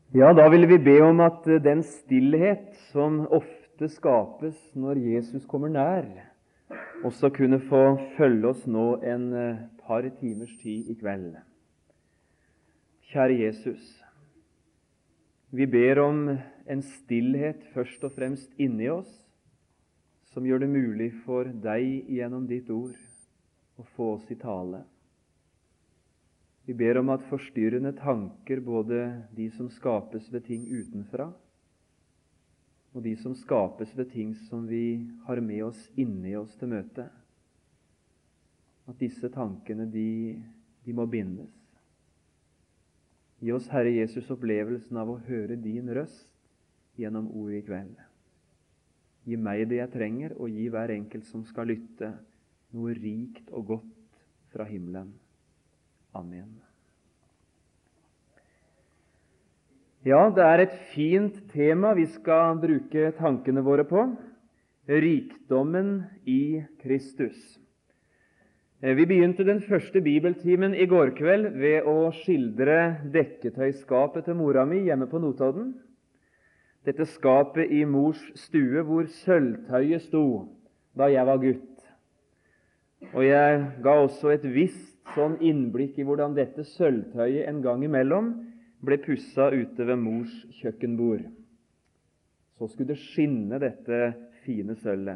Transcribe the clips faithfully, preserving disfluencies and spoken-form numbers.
Ja, da vil vi be om at eh, den stillhet som ofte skapes når Jesus kommer nær, også kunne få følge oss nå en eh, par timers tid i kveld. Kjære Jesus, vi ber om en stillhet først og fremst inni oss, som gjør det mulig for deg gjennom ditt ord å få oss i tale. Vi ber om at forstyrrende tanker, både de som skapes ved ting utenfra, og de som skapes ved ting som vi har med oss inni oss til møte, at disse tankene, de, de må bindes. Gi oss, Herre Jesus, opplevelsen av å høre din røst gjennom ordet i kveld. Gi meg det jeg trenger, og gi hver enkelt som skal lytte, noe rikt og godt fra himmelen. Amen. Ja, det er et fint tema vi skal bruke tankene våre på. Rikdommen i Kristus. Vi begynte den første bibeltimen i går kveld ved å skildre dekketøyskapet til mora mi hjemme på Notodden. Dette skapet i mors stue hvor sølvtøyet sto da jeg var gutt. Og jeg ga også et visst sånn innblikk i hvordan dette sølvtøyet en gang imellom ble pusset ute ved mors kjøkkenbord. Så skulle det skinne, dette fine sølvet.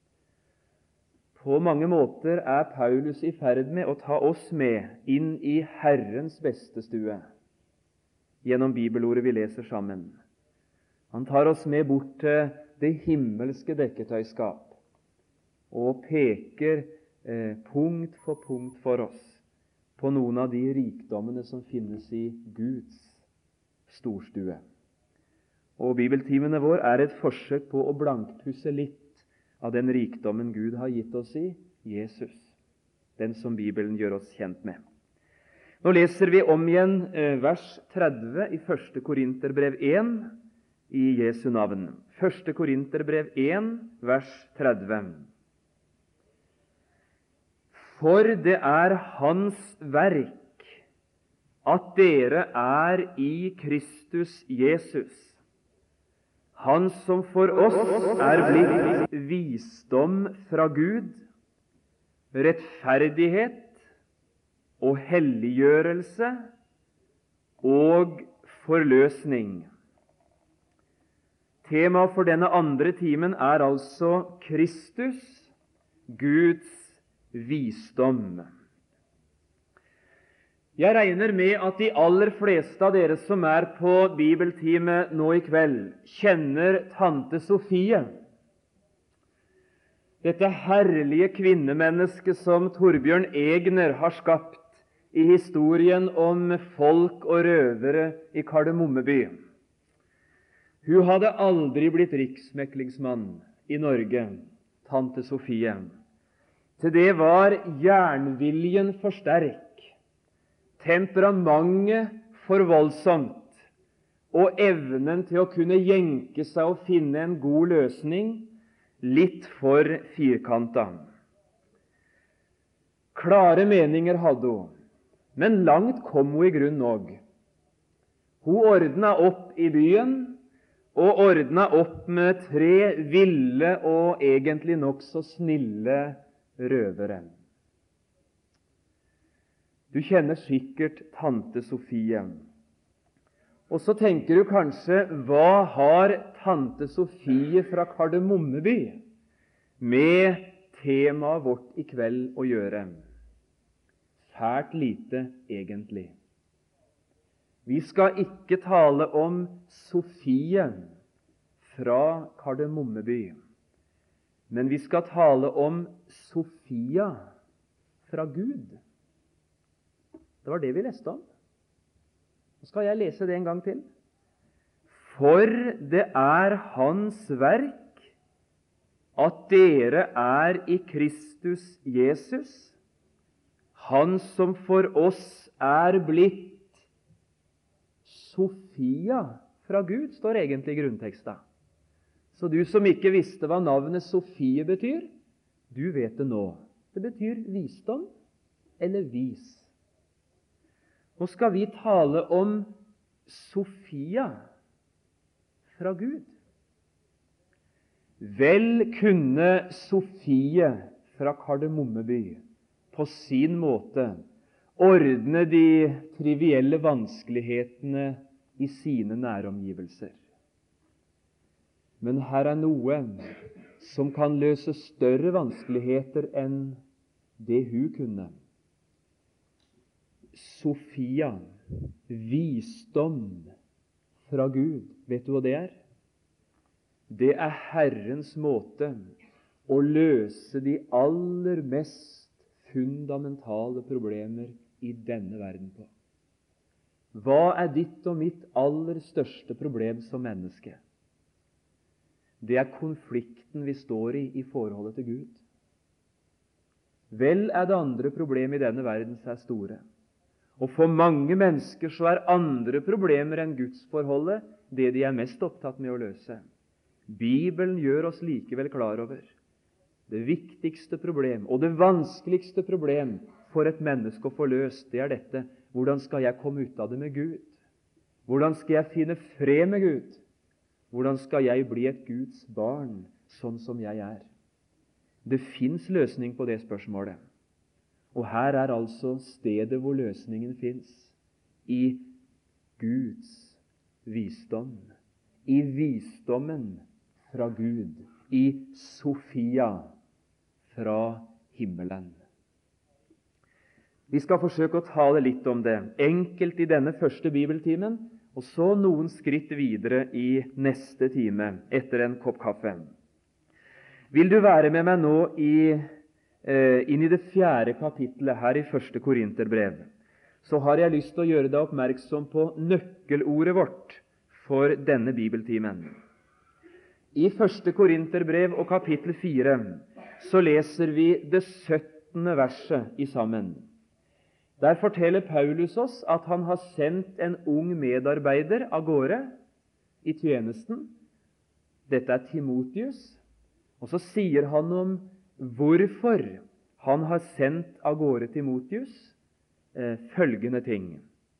På mange måter er Paulus i ferd med å ta oss med inn i Herrens beste stue, gjennom bibelordet vi leser sammen. Han tar oss med bort til det himmelske dekketøyskap, og peker eh, punkt for punkt for oss på noen av de rikdommene som finnes i Guds storstue. Og bibeltimene vår er et forsøk på å blankpusse litt av den rikdommen Gud har gitt oss i Jesus, den som Bibelen gjør oss kjent med. Nå leser vi om igjen vers tretti i første Korinterbrev én i Jesu navn. første Korinterbrev én, vers tretti. For det er Hans verk at dere er i Kristus Jesus, Han som for oss er blitt visdom fra Gud, rettferdighet og helliggjørelse og forløsning. Temaet for denne andre timen er altså Kristus, Guds visdom. Jeg regner med at de aller fleste av dere som er på bibeltime nå i kveld, kjenner tante Sofie. Dette herlige kvinnemennesket som Torbjørn Egner har skapt i historien om folk og røvere i Kardemommeby. Hun hadde aldri blitt riksmeklingsmann i Norge, tante Sofie. Til det var jernviljen for sterk, temperamentet for voldsomt, og evnen til å kunne jenke seg og finne en god løsning litt for firkantet. Klare meninger hadde hun, men langt kom hun i grunnen òg. Hun ordna opp i byen, og ordna opp med tre ville og egentlig nokså snille røvere. Du kjenner sikkert tante Sofie. Og så tenker du kanskje, hva har tante Sofie fra Kardemommeby med temaet vårt i kveld å gjøre? Fælt lite, egentlig. Vi skal ikke tale om Sofie fra Kardemommeby, men vi skal tale om Sofia fra Gud. Det var det vi leste om. Nå skal jeg lese det en gang til. For det er Hans verk at dere er i Kristus Jesus, Han som for oss er blitt Sofia fra Gud, står egentlig i grunnteksten. Så du som ikke visste hva navnet Sofie betyr, du vet det nå. Det betyr visdom eller vis. Nå skal vi tale om Sofia fra Gud. Vel kunne Sofie fra Kardemommeby på sin måte ordne de trivielle vanskelighetene i sine næromgivelser. Men her er noe som kan løse større vanskeligheter enn det hun kunne. Sofia, visdom fra Gud. Vet du hva det er? Det er Herrens måte å løse de aller mest fundamentale problemer i denne verden på. Hva er ditt og mitt aller største problem som menneske? Det er konflikten vi står i i forholdet til Gud. Vel er det andre problemer i denne verden som er store. Og for mange mennesker så er andre problemer enn gudsforholdet det de er mest opptatt med å løse. Bibelen gjør oss likevel klar over det viktigste problem og det vanskeligste problem for et menneske å få løst, det er dette: hvordan skal jeg komme ut av det med Gud? Hvordan skal jeg finne fred med Gud? Hvordan skal jeg bli et Guds barn, sånn som jeg er? Det fins løsning på det spørsmålet. Og her er altså stedet hvor løsningen fins. I Guds visdom. I visdommen fra Gud. I Sofia fra himmelen. Vi skal forsøke å tale litt om det, enkelt i denne første bibeltimen, og så noen skritt videre i neste time, etter en kopp kaffe. Vil du være med meg nå i, eh, inn i det fjerde kapittelet her i første Korinterbrev, så har jeg lyst til å gjøre deg oppmerksom på nøkkelordet vårt for denne bibeltimen. I første Korinterbrev og kapittel fire så leser vi det syttende verset i sammen. Der forteller Paulus oss at han har sendt en ung medarbeider av gårde i tjenesten. Dette er Timotius. Og så sier han om hvorfor han har sendt av gårde Timotius eh, følgende ting.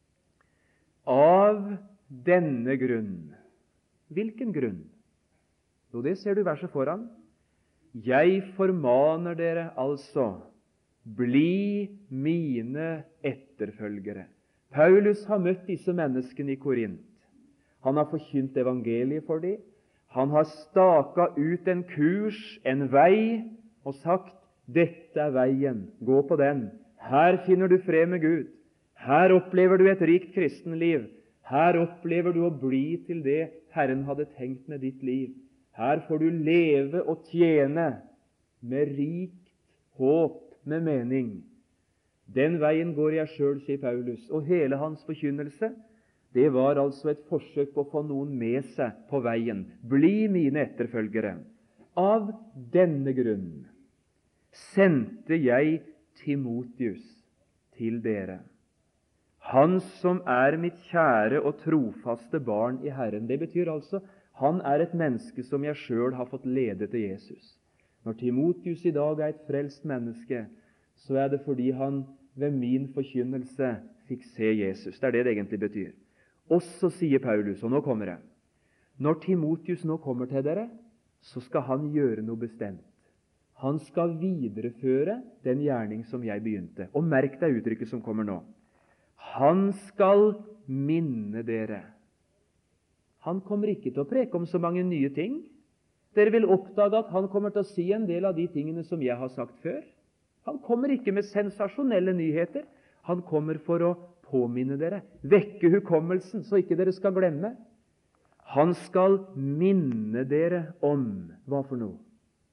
Av denne grunn. Hvilken grunn? Jo, det ser du verset foran. Jeg formaner dere altså, bli mine etterfølgere. Paulus har møtt disse menneskene i Korint. Han har forkynt evangeliet for dem. Han har staket ut en kurs, en vei, og sagt, dette er veien, gå på den. Her finner du fred med Gud. Her opplever du et rikt kristenliv. Her opplever du å bli til det Herren hadde tenkt med ditt liv. Her får du leve og tjene med rikt håp, med mening. Den veien går jeg selv, sier Paulus, og hele hans forkynnelse, det var altså et forsøk på å få noen med seg på veien. Bli mine etterfølgere. Av denne grunn sendte jeg Timotius til dere. Han som er mitt kjære og trofaste barn i Herren. Det betyr altså, han er et menneske som jeg selv har fått lede til Jesus. Når Timotius i dag er et frelst menneske, så er det fordi han ved min forkynnelse fikk se Jesus. Det er det det egentlig betyr. Og så sier Paulus, og nå kommer det, når Timotius nå kommer til dere, så skal han gjøre noe bestemt. Han skal videreføre den gjerning som jeg begynte. Og merk deg uttrykket som kommer nå. Han skal minne dere. Han kommer ikke til å preke om så mange nye ting. Dere vil oppdage at han kommer til å si en del av de tingene som jeg har sagt før. Han kommer ikke med sensasjonelle nyheter. Han kommer for å påminne dere, vekke hukommelsen, så ikke dere skal glemme. Han skal minne dere om, hva for noe?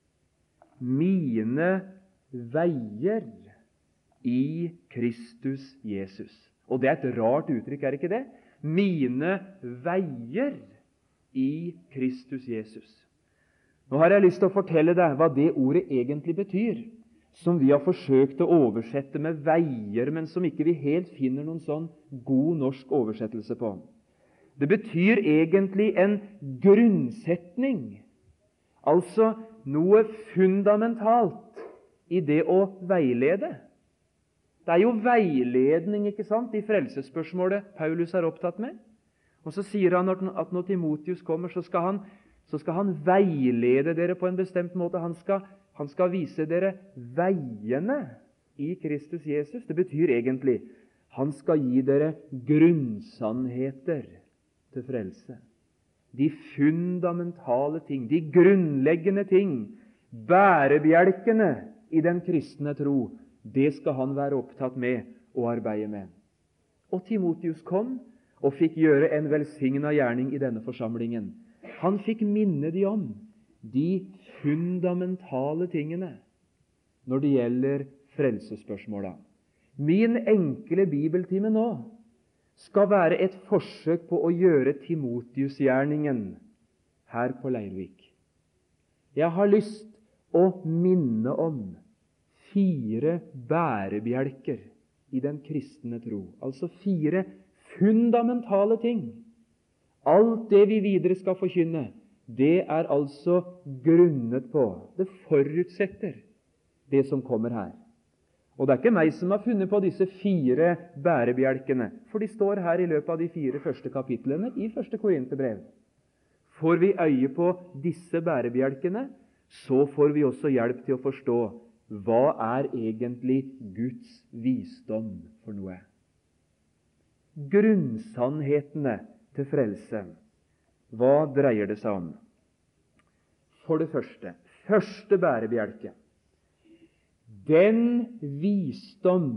Mine veier i Kristus Jesus. Og det er et rart uttrykk, er ikke det? Mine veier i Kristus Jesus. Nå har jeg lyst til å fortelle deg hva det ordet egentlig betyr, som vi har forsøkt å oversette med veier, men som ikke vi helt finner noen sånn god norsk oversettelse på. Det betyr egentlig en grunnsetning, altså noe fundamentalt i det å veilede. Det er jo veiledning, ikke sant, i frelsesspørsmålet Paulus er opptatt med. Og så sier han at når Timotius kommer, så skal han, så skal han veilede dere på en bestemt måte. Han skal, han skal vise dere veiene i Kristus Jesus. Det betyr egentlig han skal gi dere grunnsannheter til frelse. De fundamentale ting, de grunnleggende ting, bærebjelkene i den kristne tro, det skal han være opptatt med å arbeide med. Og Timotius kom og fikk gjøre en velsignet gjerning i denne forsamlingen. Han fikk minne de om de fundamentale tingene når det gjelder frelsesspørsmåla. Min enkle bibeltime nå skal være et forsøk på å gjøre Timotius-gjerningen her på Leirvik. Jeg har lyst å minne om fire bærebjelker i den kristne tro. Altså fire fundamentale ting. Alt det vi videre skal forkynne, det er altså grunnet på. Det forutsetter det som kommer her. Og det er ikke meg som har funnet på disse fire bærebjelkene, for de står her i løpet av de fire første kapitlene i første Korinterbrev. Får vi øye på disse bærebjelkene, så får vi også hjelp til å forstå hva er egentlig Guds visdom for noe. Grunnsannhetene til frelse. Hva dreier det seg om? For det første, første bærebjelke. Den visdom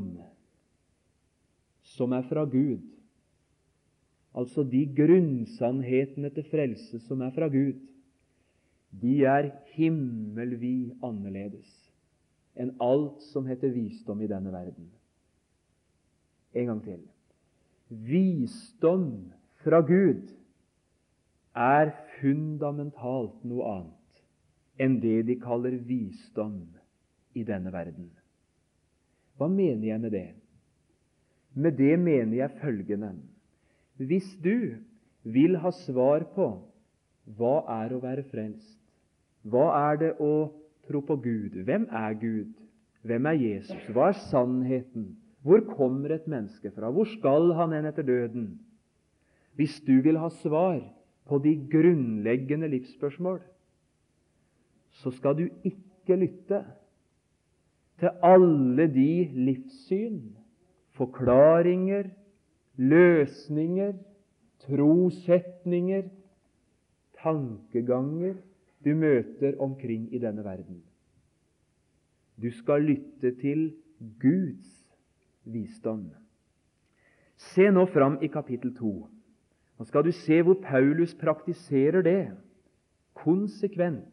som er fra Gud, altså de grunnsannhetene til frelse som er fra Gud, de er himmelvid annerledes enn alt som heter visdom i denne verden. En gang til. Visdom fra Gud er fundamentalt noe annet enn det de kaller visdom i denne verden. Hva mener jeg med det? Med det mener jeg følgende. Hvis du vil ha svar på hva er å være frelst, hva er det å tro på Gud, hvem er Gud, hvem er Jesus, hva er sannheten, hvor kommer et menneske fra, hvor skal han hen etter døden? Hvis du vil ha svar på de grunnleggende livsspørsmål, så skal du ikke lytte til alle de livssyn, forklaringer, løsninger, trosetninger, tankeganger du møter omkring i denne verden. Du skal lytte til Guds visdom. Se nå fram i kapittel to. Nå skal du se hvor Paulus praktiserer det konsekvent.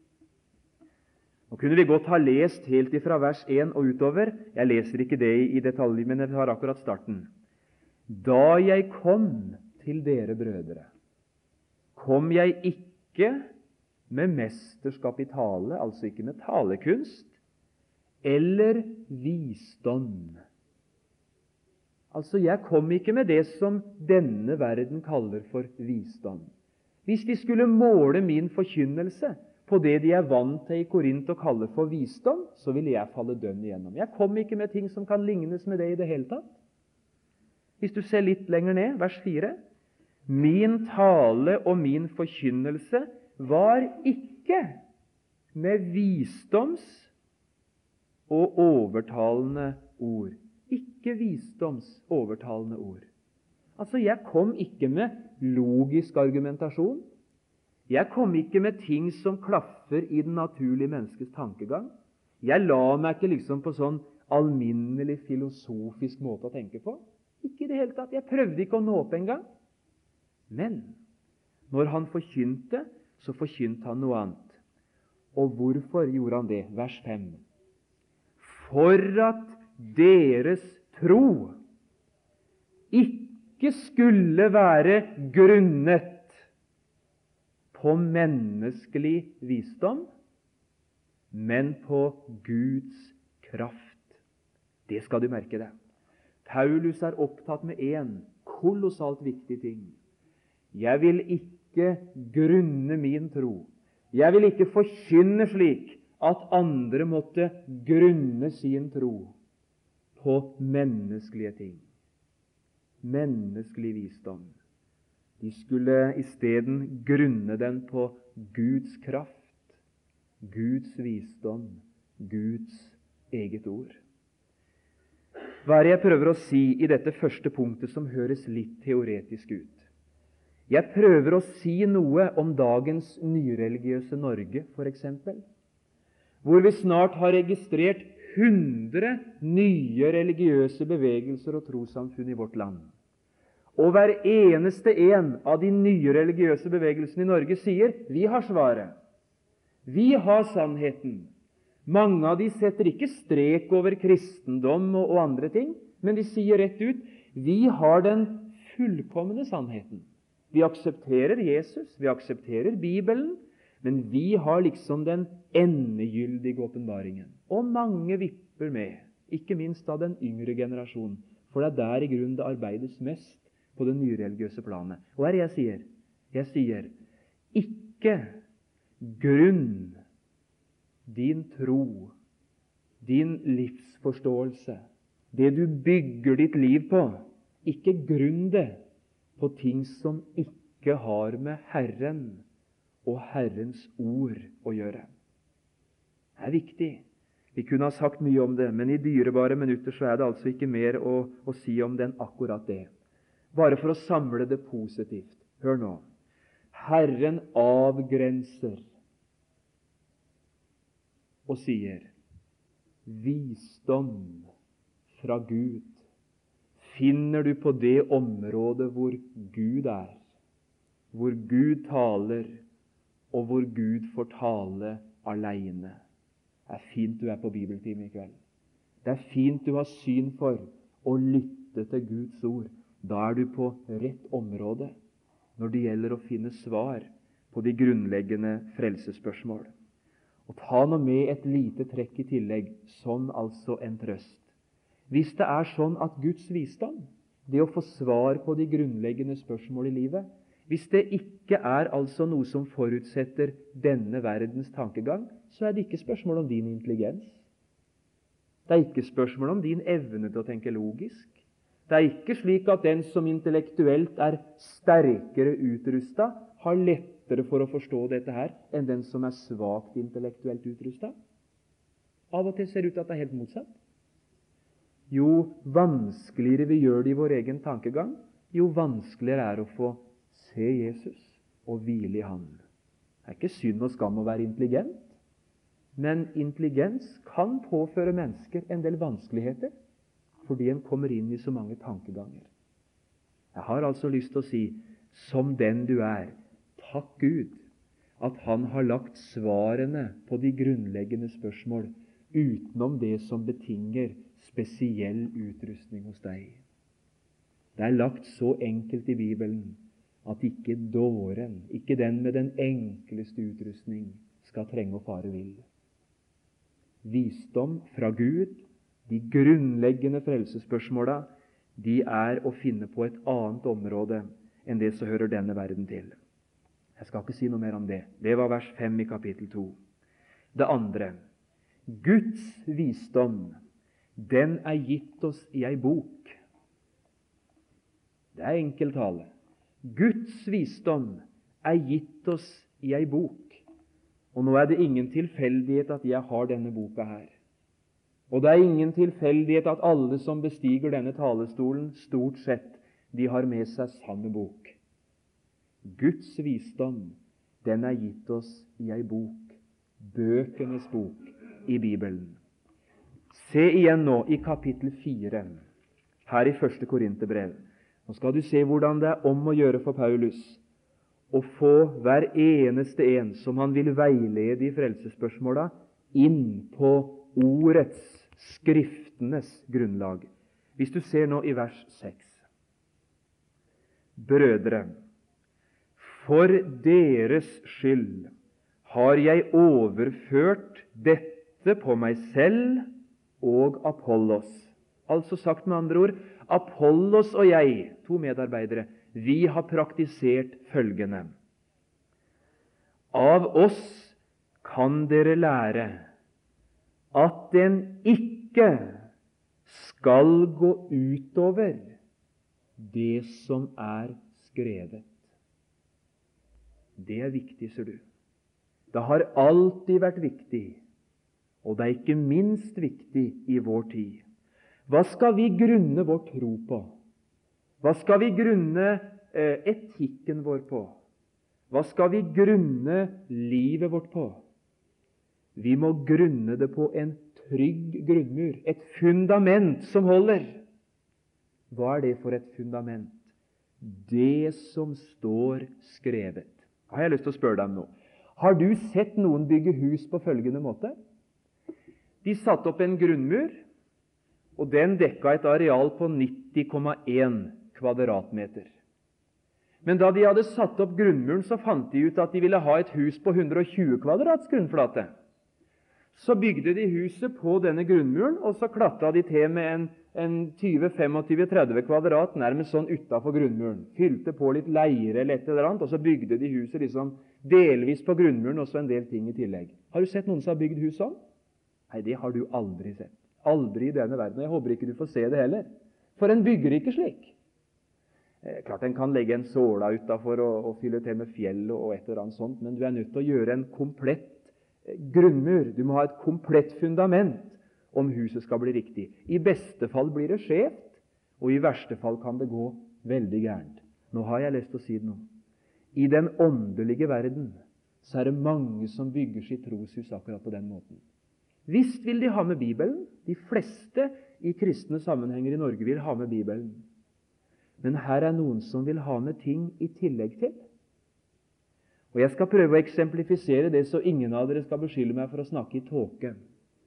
Nå kunne vi godt ha lest helt ifra vers én og utover. Jeg leser ikke det i detalj, men jeg har akkurat starten. Da jeg kom til dere, brødre, kom jeg ikke med mesterskap i tale, altså ikke med talekunst, eller visdom. Altså, jeg kom ikke med det som denne verden kaller for visdom. Hvis de skulle måle min forkynnelse på det de er vant til i Korint å kalle for visdom, så ville jeg falle dønn igjennom. Jeg kom ikke med ting som kan lignes med det i det hele tatt. Hvis du ser litt lenger ned, vers fire. Min tale og min forkynnelse var ikke med visdoms og overtalende ord. Ikke visdoms overtalende ord. Altså, jeg kom ikke med logisk argumentasjon. Jeg kom ikke med ting som klaffer i den naturlige menneskes tankegang. Jeg la meg ikke liksom på sånn alminnelig filosofisk måte å tenke på. Ikke i det hele tatt. Jeg prøvde ikke å nå opp en gang. Men når han forkynte, så forkynte han noe annet. Og hvorfor gjorde han det? Vers fem. For at deres tro ikke skulle være grunnet på menneskelig visdom, men på Guds kraft. Det skal du merke deg. Paulus er opptatt med en kolossalt viktig ting. Jeg vil ikke grunne min tro. Jeg vil ikke forkynne slik at andre måtte grunne sin tro på menneskelige ting. Menneskelig visdom. De skulle i stedet grunne den på Guds kraft, Guds visdom, Guds eget ord. Hva er det jeg prøver å si i dette første punktet som høres litt teoretisk ut? Jeg prøver å si noe om dagens nyreligiøse Norge, for eksempel, hvor vi snart har registrert hundre nye religiøse bevegelser og trossamfunn i vårt land. Og hver eneste en av de nye religiøse bevegelsene i Norge sier, vi har svaret. Vi har sannheten. Mange av de setter ikke strek over kristendom og, og andre ting, men de sier rett ut, vi har den fullkomne sannheten. Vi aksepterer Jesus, vi aksepterer Bibelen, men vi har liksom den endegyldige åpenbaringen. Og mange vipper med, ikke minst av den yngre generasjonen, for det er der i grunnen det arbeides mest på det nyreligiøse planet. Og hva er det jeg sier? Jeg sier, ikke grunn din tro, din livsforståelse, det du bygger ditt liv på, ikke grunn det på ting som ikke har med Herren og Herrens ord å gjøre. Det er viktig. Vi kunne ha sagt mye om det, men i dyrebare minutter så er det altså ikke mer å, å si om den akkurat det. Bare for å samle det positivt. Hør nå. Herren avgrenser og sier, visdom fra Gud finner du på det området hvor Gud er, hvor Gud taler, og hvor Gud får tale alene. Det er fint du er på bibeltime i kveld. Det er fint du har syn for å lytte til Guds ord. Da er du på rett område når det gjelder å finne svar på de grunnleggende frelsesspørsmål. Og ta nå med et lite trekk i tillegg, som altså en trøst. Hvis det er sånn at Guds visdom, det å få svar på de grunnleggende spørsmål i livet, hvis det ikke er altså noe som forutsetter denne verdens tankegang, så er det ikke spørsmål om din intelligens. Det er ikke spørsmål om din evne til å tenke logisk. Det er ikke slik at den som intellektuelt er sterkere utrustet, har lettere for å forstå dette her enn den som er svakt intellektuelt utrustet. Av og til ser det ut at det er helt motsatt. Jo vanskeligere vi gjør det i vår egen tankegang, jo vanskeligere er det å få se Jesus og hvile i Han. Det er ikke synd og skam å være intelligent, men intelligens kan påføre mennesker en del vanskeligheter, fordi en kommer inn i så mange tankeganger. Jeg har altså lyst til å si, som den du er, takk Gud, at Han har lagt svarene på de grunnleggende spørsmål utenom det som betinger spesiell utrustning hos deg. Det er lagt så enkelt i Bibelen at ikke dåren, ikke den med den enkleste utrustning, skal trenge å fare vill. Visdom fra Gud, de grunnleggende frelsesspørsmåla, de er å finne på et annet område enn det som hører denne verden til. Jeg skal ikke si noe mer om det. Det var vers fem i kapittel to. Det andre, Guds visdom, den er gitt oss i ei bok. Det er enkel tale. Guds visdom er gitt oss i ei bok. Og nå er det ingen tilfeldighet at jeg har denne boka her. Og det er ingen tilfeldighet at alle som bestiger denne talestolen, stort sett, de har med seg samme bok. Guds visdom, den er gitt oss i ei bok, bøkenes bok i Bibelen. Se igjen nå i kapittel fire, her i første Korinterbrev. Nå skal du se hvordan det er om å gjøre for Paulus å få hver eneste en som han vil veilede i frelsesspørsmåla, inn på ordets, skriftenes grunnlag. Hvis du ser nå i vers seks. Brødre, for deres skyld har jeg overført dette på meg selv og Apollos. Altså sagt med andre ord, Apollos og jeg, to medarbeidere, vi har praktisert følgende. Av oss kan dere lære at den ikke skal gå utover det som er skrevet. Det er viktig, ser du. Det har alltid vært viktig, og det er ikke minst viktig i vår tid. Hva skal vi grunne vår tro på? Hva skal vi grunne eh, etikken vår på? Hva skal vi grunne livet vårt på? Vi må grunne det på en trygg grunnmur, et fundament som holder. Hva er det for et fundament? Det som står skrevet. Har jeg lyst til å spørre deg om noe? Har du sett noen bygge hus på følgende måte? De satte opp en grunnmur, og den dekka et areal på nitti komma én kvadratmeter. Men da de hadde satt opp grunnmuren, så fant de ut at de ville ha et hus på hundre og tjue kvadrats grunnflate. Så bygde de huset på denne grunnmuren, og så klatta de til med en, en tyve, tjuefem, tretti kvadrat nærmest sånn utenfor grunnmuren. Fylte på litt leire eller et eller annet, og så bygde de huset liksom delvis på grunnmuren, og så en del ting i tillegg. Har du sett noen som har bygd hus sånn? Nei, det har du aldri sett. Aldri i denne verden. Jeg håper ikke du får se det heller. For en bygger ikke slik. Eh, klart en kan legge en såla utenfor og, og fylle til med fjell og et eller annet sånt, men du er nødt til å gjøre en komplett eh, grunnmur. Du må ha et komplett fundament om huset skal bli riktig. I beste fall blir det skjevt, og i verste fall kan det gå veldig gærent. Nå har jeg lyst til å si det nå. I den åndelige verden så er det mange som bygger sitt troshus akkurat på den måten. Visst vil de ha med Bibelen. De fleste i kristne sammenhenger i Norge vil ha med Bibelen. Men her er noen som vil ha med ting i tillegg til. Og jeg skal prøve å eksemplifisere det, så ingen av dere skal beskylde meg for å snakke i tåke.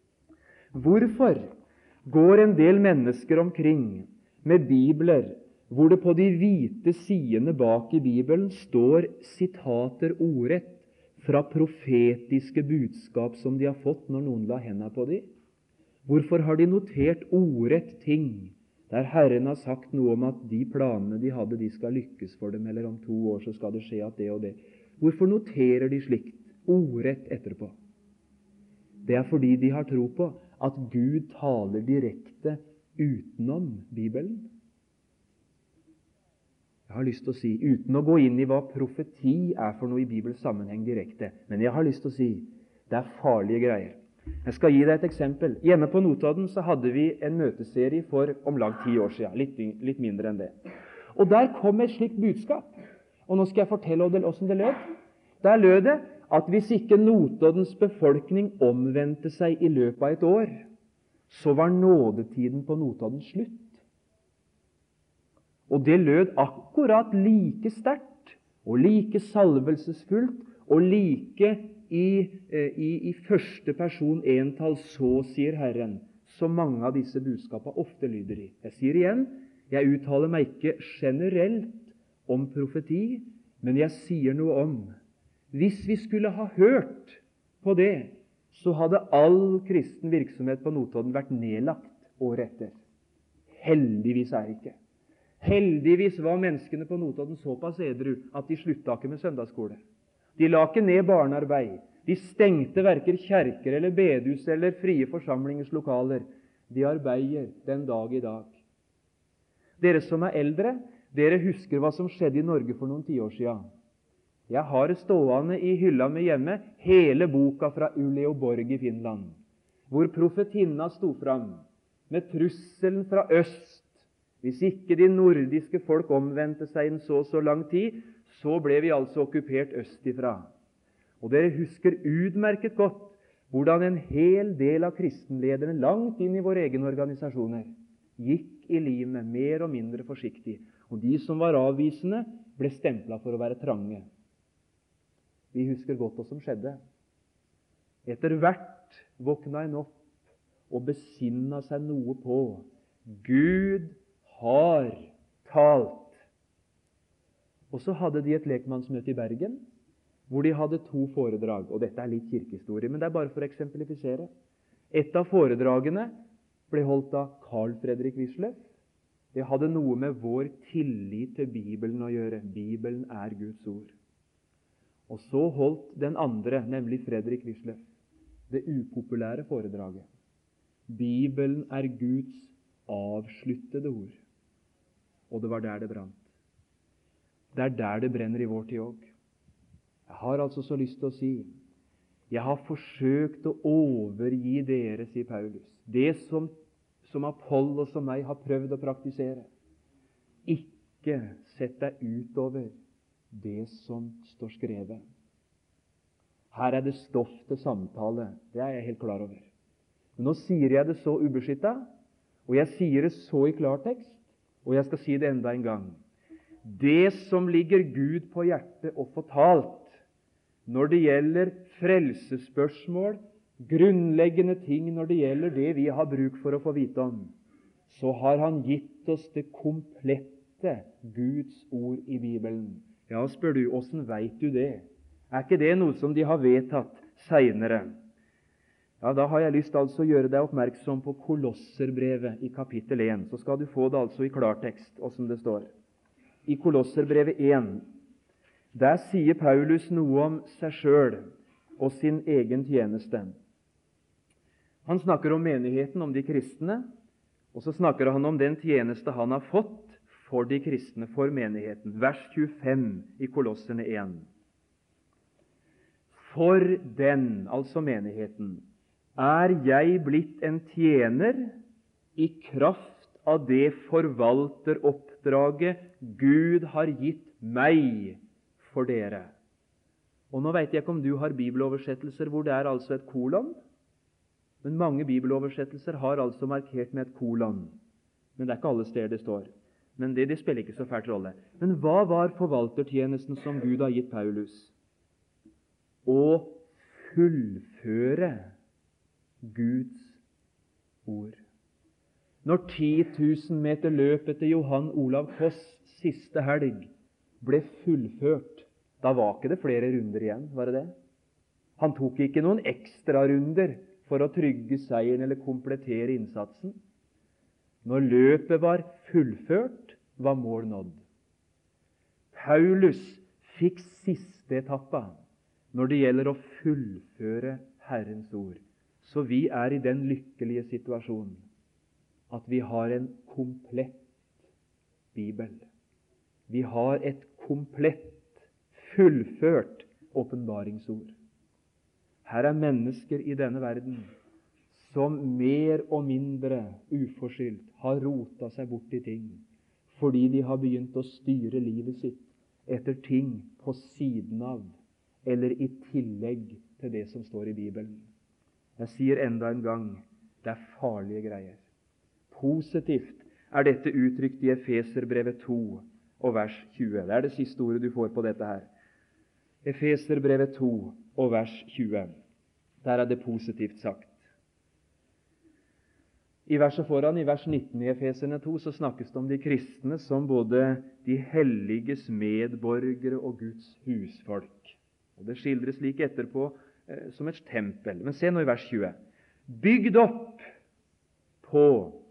Hvorfor går en del mennesker omkring med bibler hvor det på de hvite sidene bak i Bibelen står sitater ordrett fra profetiske budskap som de har fått når noen la hendene på dem? Hvorfor har de notert ordrett ting der Herren har sagt noe om at de planene de hadde, de skal lykkes for dem, eller om to år så skal det skje at det og det? Hvorfor noterer de slikt ordrett etterpå? Det er fordi de har tro på at Gud taler direkte utenom Bibelen. Jeg har lyst til å si, uten å gå inn i hva profeti er for noe i Bibels sammenheng direkte, men jeg har lyst til å si, det er farlige greier. Jeg skal gi deg et eksempel. Hjemme på Notodden så hadde vi en møteserie for om lag ti år siden, litt, litt mindre enn det. Og der kom et slikt budskap, og nå skal jeg fortelle hvordan det lød. Der lød det at hvis ikke Notoddens befolkning omvendte seg i løpet av et år, så var nådetiden på Notodden slutt. Og det lød akkurat like sterkt og like salvelsesfullt og like i, i, i første person entall, så sier Herren, så mange av disse budskapene ofte lyder i. Jeg sier igjen, jeg uttaler meg ikke generelt om profeti, men jeg sier noe om, hvis vi skulle ha hørt på det, så hadde all kristen virksomhet på Notodden vært nedlagt året etter. Heldigvis er ikke. Heldigvis var menneskene på Notodden såpass edru at de slutta ikke med søndagsskole. De la ikke ned barnearbeid. De stengte verker kjerker eller bedehus eller frie forsamlingers lokaler. De arbeider den dag i dag. Dere som er eldre, dere husker hva som skjedde i Norge for noen tiår siden. Jeg har det stående i hylla mi hjemme, hele boka fra Uleåborg i Finland, hvor profetinna sto fram med trusselen fra øst. Hvis ikke de nordiske folk omvendte seg i en så så lang tid, så ble vi altså okkupert østifra. Og dere husker utmerket godt hvordan en hel del av kristenlederne langt inn i våre egne organisasjoner gikk i livet mer og mindre forsiktig, og de som var avvisende, ble stemplet for å være trange. Vi husker godt hva som skjedde. Etter hvert våkna en opp og besinna seg noe på Gud har talt. Og så hadde de et lekmannsmøte i Bergen, hvor de hadde to foredrag. Og dette er litt kirkehistorie, men det er bare for å eksemplifisere. Et av foredragene ble holdt av Carl Fredrik Wisløff. Det hadde noe med vår tillit til Bibelen å gjøre. Bibelen er Guds ord. Og så holdt den andre, nemlig Fredrik Wisløff, det upopulære foredraget. Bibelen er Guds avsluttede ord. Og det var der det brant. Det er der det brenner i vår tid òg. Jeg har altså så lyst til å si, jeg har forsøkt å overgi dere, sier Paulus, det som, som Apollos og meg har prøvd å praktisere. Ikke sett deg utover det som står skrevet. Her er det stoff til samtale, det er jeg helt klar over. Men nå sier jeg det så ubeskyttet, og jeg sier det så i klartekst, og jeg skal si det enda en gang. Det som ligger Gud på hjertet og fortalt, når det gjelder frelsesspørsmål, grunnleggende ting når det gjelder det vi har bruk for å få vite om, så har Han gitt oss det komplette Guds ord i Bibelen. Ja, spør du, hvordan vet du det? Er ikke det noe som de har vedtatt senere? Ja, da har jeg lyst altså å gjøre deg oppmerksom på Kolosserbrevet i kapittel én. Så skal du få det altså i klartekst, hvordan det står. I Kolosserbrevet én, der sier Paulus noe om seg selv og sin egen tjeneste. Han snakker om menigheten, om de kristne, og så snakker han om den tjeneste han har fått for de kristne, for menigheten. Vers tjuefem i Kolosserne én. For den, altså menigheten, er jeg blitt en tjener i kraft av det forvalteroppdraget Gud har gitt meg for dere. Og nå vet jeg ikke om du har bibeloversettelser hvor det er altså et kolon, men mange bibeloversettelser har altså markert med et kolon. Men det er ikke alle steder det står. Men det, det spiller ikke så fælt rolle. Men hva var forvaltertjenesten som Gud har gitt Paulus? Å fullføre Guds ord. Når ti tusen meter løp etter Johan Olav Koss siste helg ble fullført, da var ikke det flere runder igjen, var det det? Han tok ikke noen ekstra runder for å trygge seieren eller komplettere innsatsen. Når løpet var fullført, var mål nådd. Paulus fikk siste etappa når det gjelder å fullføre Herrens ord. Så vi er i den lykkelige situasjonen at vi har en komplett Bibel. Vi har et komplett, fullført åpenbaringsord. Her er mennesker i denne verden som mer og mindre uforskyldt har rota seg bort i ting, fordi de har begynt å styre livet sitt etter ting på siden av, eller i tillegg til det som står i Bibelen. Jeg sier enda en gang, det er farlige greier. Positivt er dette uttrykt i Efeserbrevet to og vers tjue. Det er det siste ordet du får på dette her. Efeserbrevet to og vers tjue. Der er det positivt sagt. I verset foran, i vers nitten i Efeserne to, så snakkes det om de kristne som både de helliges medborgere og Guds husfolk. Og det skildres like etterpå eh, som et tempel. Men se nå i vers tjue. Bygd opp på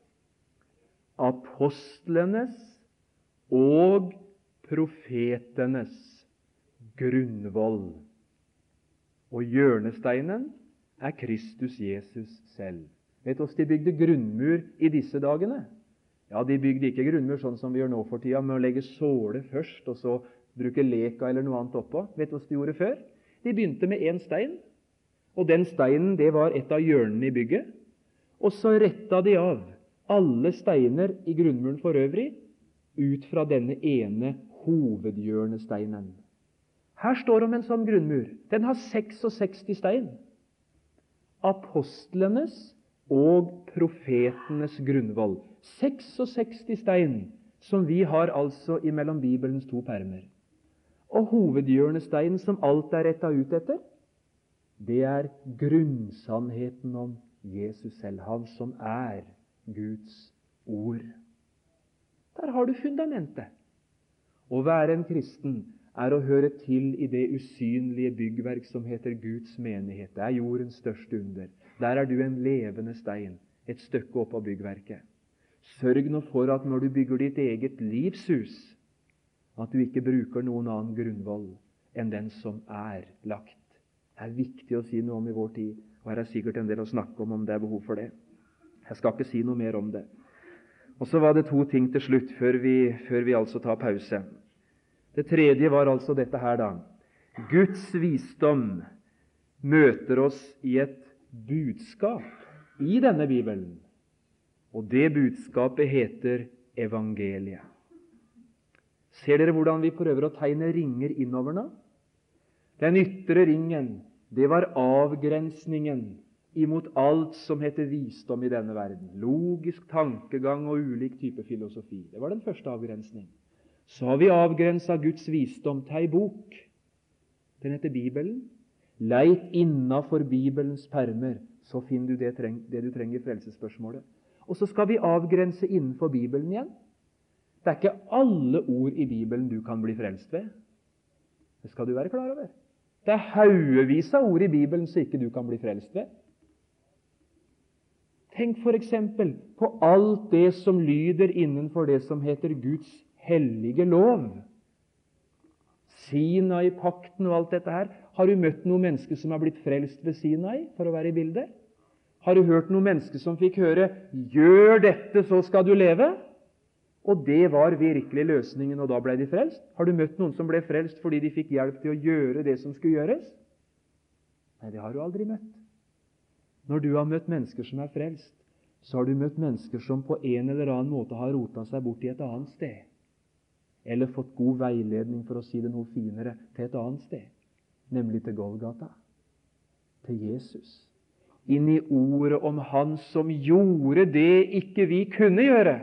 apostlenes og profetenes grunnvoll. Og hjørnesteinen er Kristus Jesus selv. Vet du hvordan de bygde grunnmur i disse dagene? Ja, de bygde ikke grunnmur sånn som vi gjør nå for tida, med å legge såle først, og så bruke leka eller noe annet oppå. Vet du hvordan de gjorde før? De begynte med en stein, og den steinen, det var et av hjørnene i bygget. Og så retta de av alle steiner i grunnmuren for øvrig, ut fra denne ene hovedhjørnesteinen. Her står det om en sånn grunnmur. Den har seksogseksti stein. Apostlenes og profetenes grunnvoll. seksogseksti stein, som vi har altså imellom Bibelens to permer. Og hovedhjørnesteinen som alt er retta ut etter, det er grunnsannheten om Jesus selv, han som er Guds ord. Der har du fundamentet. Å være en kristen er å høre til i det usynlige byggverk som heter Guds menighet. Det er jordens største under. Der er du en levende stein, et stykke opp av byggverket. Sørg nå for at når du bygger ditt eget livshus, at du ikke bruker noen annen grunnvoll enn den som er lagt. Det er viktig å si noe om i vår tid, og her er sikkert en del å snakke om om det er behov for det. Jeg skal ikke si noe mer om det. Og så var det to ting til slutt, før vi, før vi altså tar pause. Det tredje var altså dette her da. Guds visdom møter oss i et budskap i denne Bibelen, og det budskapet heter evangeliet. Ser dere hvordan vi prøver å tegne ringer innover nå? Den ytre ringen, det var avgrensningen imot alt som heter visdom i denne verden. Logisk tankegang og ulik type filosofi. Det var den første avgrensning. Så har vi avgrenset Guds visdom til ei bok. Den heter Bibelen. Leit innenfor Bibelens permer, så finner du det, treng, det du trenger i frelsesspørsmålet. Og så skal vi avgrense innenfor Bibelen igjen. Det er ikke alle ord i Bibelen du kan bli frelst ved. Det skal du være klar over. Det er haugevis av ord i Bibelen som ikke du kan bli frelst ved. Tenk for eksempel på alt det som lyder innenfor det som heter Guds hellige lov. Sinai-pakten og alt dette her. Har du møtt noen mennesker som har blitt frelst ved Sinai, for å være i bildet? Har du hørt noen mennesker som fikk høre «Gjør dette, så skal du leve»? Og det var virkelig løsningen, og da ble de frelst. Har du møtt noen som ble frelst fordi de fikk hjelp til å gjøre det som skulle gjøres? Nei, det har du aldri møtt. Når du har møtt mennesker som er frelst, så har du møtt mennesker som på en eller annen måte har rotet seg bort i et annet sted. Eller fått god veiledning, for å si det noe finere, til et annet sted. Nemlig til Golgata. Til Jesus. Inn i ordet om Han som gjorde det ikke vi kunne gjøre.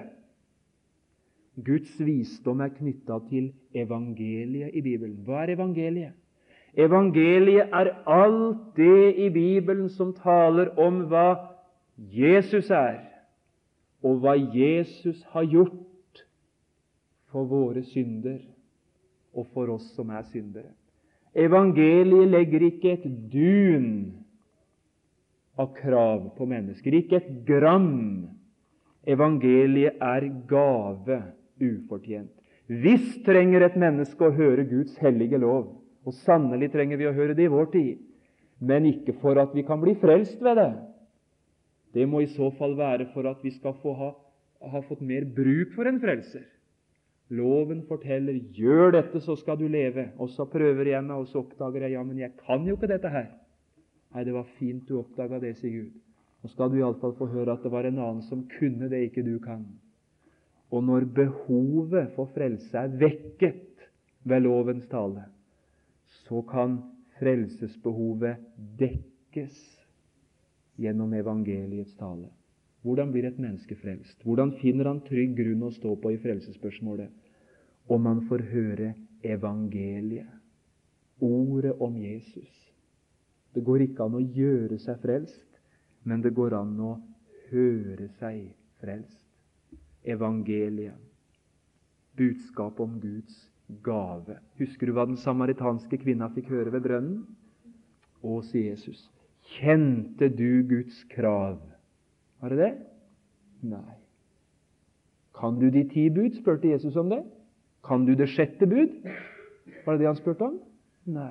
Guds visdom er knyttet til evangeliet i Bibelen. Hva er evangeliet? Evangeliet er alt det i Bibelen som taler om hva Jesus er, og hva Jesus har gjort for våre synder, og for oss som er syndere. Evangeliet legger ikke et dun av krav på mennesker, ikke et gram. Evangeliet er gave, ufortjent. Visst trenger et menneske å høre Guds hellige lov, og sannelig trenger vi å høre det i vår tid, men ikke for at vi kan bli frelst ved det. Det må i så fall være for at vi skal få ha, ha fått mer bruk for en frelser. Loven forteller, gjør dette, så skal du leve. Og så prøver jeg meg, og så oppdager jeg, ja, men jeg kan jo ikke dette her. Nei, det var fint du oppdaget det, sier Gud. Nå skal du i alle fall få høre at det var en annen som kunne det ikke du kan. Og når behovet for frelse er vekket ved lovens tale, så kan frelsesbehovet dekkes gjennom evangeliets tale. Hvordan blir et menneske frelst? Hvordan finner han trygg grunn å stå på i frelsesspørsmålet? Om han får høre evangeliet, ordet om Jesus. Det går ikke an å gjøre seg frelst, men det går an å høre seg frelst. Evangeliet, budskap om Guds gave. Husker du hva den samaritanske kvinna fikk høre ved brønnen? Å, sier Jesus, kjente du Guds krav? Var det det? Nei. Kan du de ti bud, spurte Jesus om det. Kan du det sjette bud? Var det det han spurte om? Nei.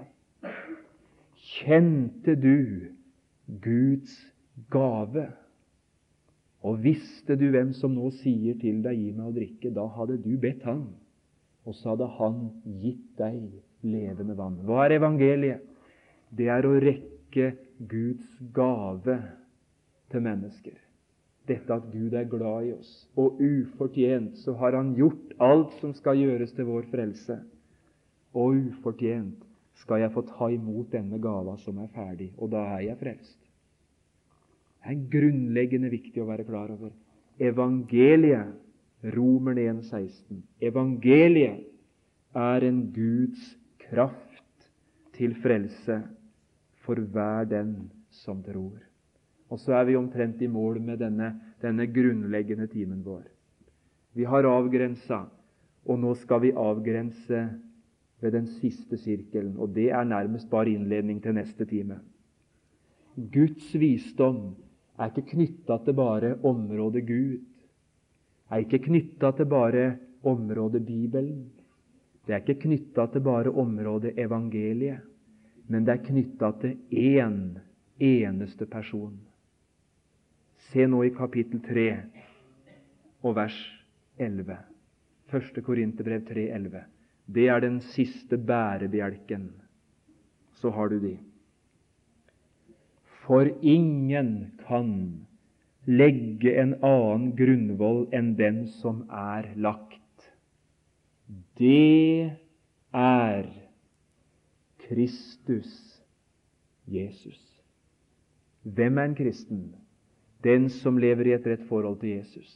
Kjente du Guds gave? Og visste du hvem som nå sier til deg, gi meg å drikke, da hadde du bedt han, og så hadde han gitt deg levende vann. Hva er evangeliet? Det er å rekke Guds gave til mennesker. Dette at Gud er glad i oss, og ufortjent så har han gjort alt som skal gjøres til vår frelse. Og ufortjent skal jeg få ta imot denne gava som er ferdig, og da er jeg frelst. Det er grunnleggende viktig å være klar over. Evangeliet, Romerne en seksten, evangeliet er en Guds kraft til frelse for hver den som tror. Og så er vi omtrent i mål med denne, denne grunnleggende timen vår. Vi har avgrenset, og nå skal vi avgrense ved den siste sirkelen, og det er nærmest bare innledning til neste time. Guds visdom er ikke knyttet til bare området Gud, er ikke knyttet til bare området Bibelen, det er ikke knyttet til bare området evangeliet, men det er knyttet til én eneste person. Se nå i kapittel tre og vers elleve. Første Korinterbrev tre elleve. Det er den siste bærebjelken så har du de. For ingen kan legge en annen grunnvoll enn den som er lagt. Det er Kristus Jesus. Hvem er en kristen? Den som lever i et rett forhold til Jesus.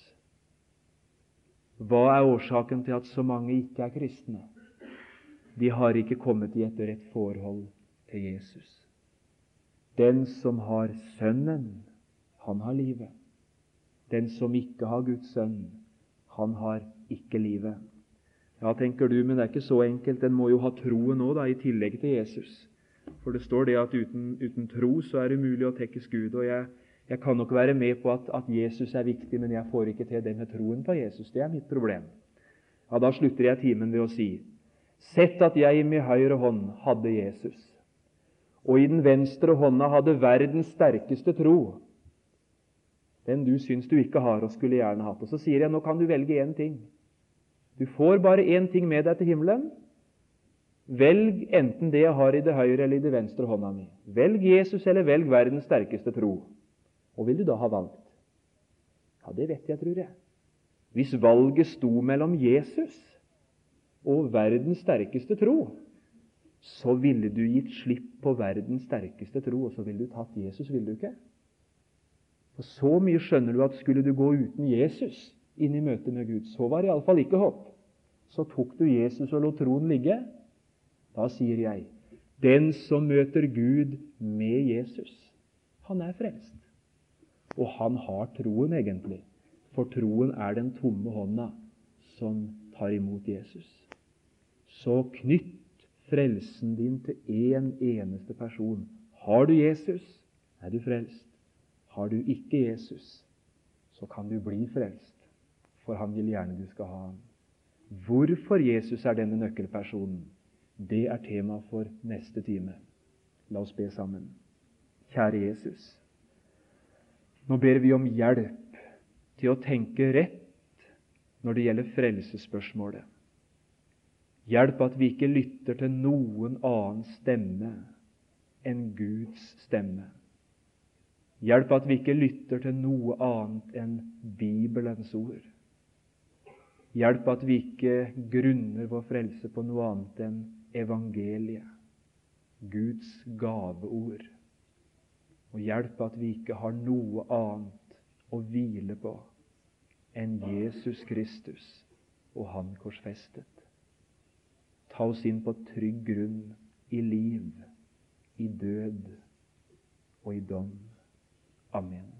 Hva er årsaken til at så mange ikke er kristne? De har ikke kommet i et rett forhold til Jesus. Den som har Sønnen, han har livet. Den som ikke har Guds sønn, han har ikke livet. Ja, tenker du, men det er ikke så enkelt. Den må jo ha troen nå, da, i tillegg til Jesus. For det står det at uten, uten tro så er det umulig å tekkes Gud. Og jeg, jeg kan nok være med på at, at Jesus er viktig, men jeg får ikke til denne troen på Jesus. Det er mitt problem. Ja, da slutter jeg timen ved å si: sett at jeg i min høyre hånd hadde Jesus, og i den venstre hånda hadde verdens sterkeste tro, den du syns du ikke har og skulle gjerne hatt. Og så sier jeg, nå kan du velge én ting. Du får bare én ting med deg til himmelen. Velg enten det jeg har i det høyre eller i det venstre hånda mi. Velg Jesus eller velg verdens sterkeste tro. Og vil du da ha valgt? Ja, det vet jeg, tror jeg. Hvis valget sto mellom Jesus og verdens sterkeste tro, så ville du gitt slipp på verdens sterkeste tro, og så ville du tatt Jesus, ville du ikke? For så mye skjønner du at skulle du gå uten Jesus inn i møte med Gud, så var det i alle fall ikke håp. Så tok du Jesus og lot troen ligge. Da sier jeg, den som møter Gud med Jesus, han er frelst. Og han har troen egentlig, for troen er den tomme hånda som tar imot Jesus. Så knytt frelsen din til en eneste person. Har du Jesus, er du frelst. Har du ikke Jesus, så kan du bli frelst, for han vil gjerne du skal ha ham. Hvorfor Jesus er denne nøkkelpersonen, det er tema for neste time. La oss be sammen. Kjære Jesus, nå ber vi om hjelp til å tenke rett når det gjelder frelsesspørsmålet. Hjelp at vi ikke lytter til noen annen stemme enn Guds stemme. Hjelp at vi ikke lytter til noe annet enn Bibelens ord. Hjelp at vi ikke grunner vår frelse på noe annet enn evangeliet, Guds gaveord. Og hjelp at vi ikke har noe annet å hvile på enn Jesus Kristus og Han korsfestet. Ta oss inn på trygg grunn i liv, i død og i dom. Amen.